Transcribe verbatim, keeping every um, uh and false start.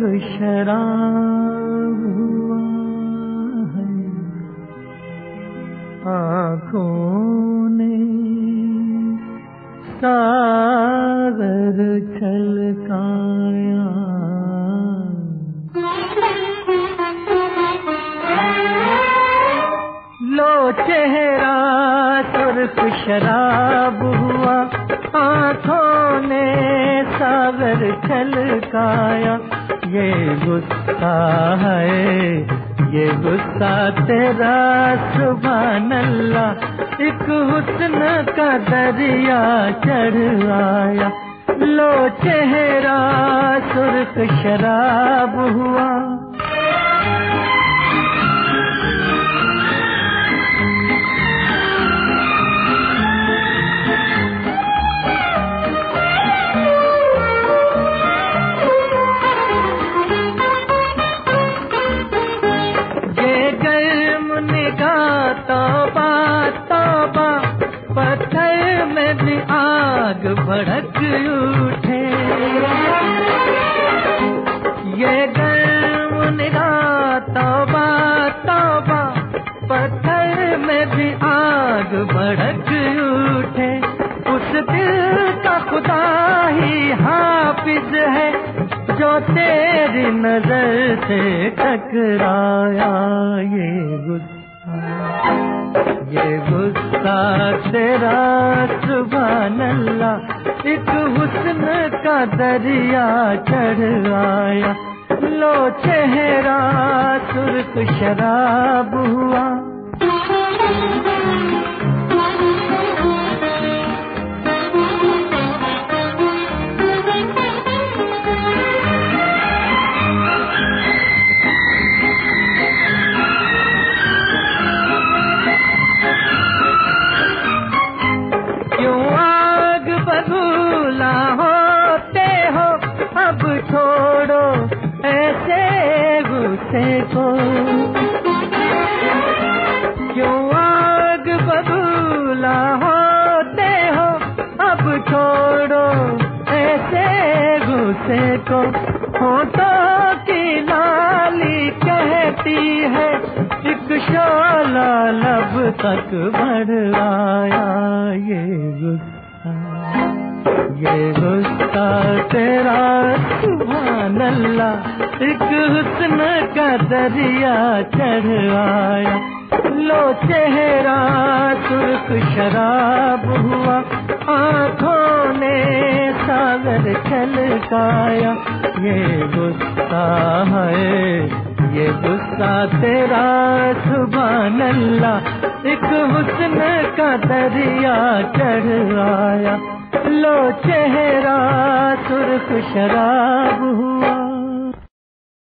शराब हुआ है, आँखों ने सागर छलकाया। लो चेहरा सुर्ख शराब हुआ, आँखों ने सागर छलकाया। ये गुस्सा है, ये गुस्सा तेरा सुभान अल्लाह, एक हुस्न का दरिया चढ़ आया। लो चेहरा सुर्ख शराब हुआ। तौबा तौबा, पत्थर में भी आग भड़क उठे। ये गर्म निगाह तौबा तौबा, पत्थर में भी आग भड़क उठे। उस दिल का खुदा ही हाफिज है, जो तेरी नजर से टकराया। ये गुस्सा, ये गुस्सा तेरा सुभान अल्लाह, एक हुस्न का दरिया चढ़ आया। लो चेहरा सुर्ख शराब हुआ। छोड़ो ऐसे गुस्से को, क्यों आग बबूला होते हो। अब छोड़ो ऐसे गुस्से को। होठों की लाली कहती है, एक शोला लब तक बढ़ आया। ये गुस्सा, ये गुस्सा तेरा सुभान अल्लाह, एक हुस्न का दरिया चढ़ आया। लो चेहरा सुर्ख शराब हुआ, आँखों ने सागर छलकाया। ये गुस्सा है, ये गुस्सा तेरा सुभान अल्लाह, एक हुस्न का दरिया चढ़ आया। लो चेहरा सुर्ख शराब हुआ।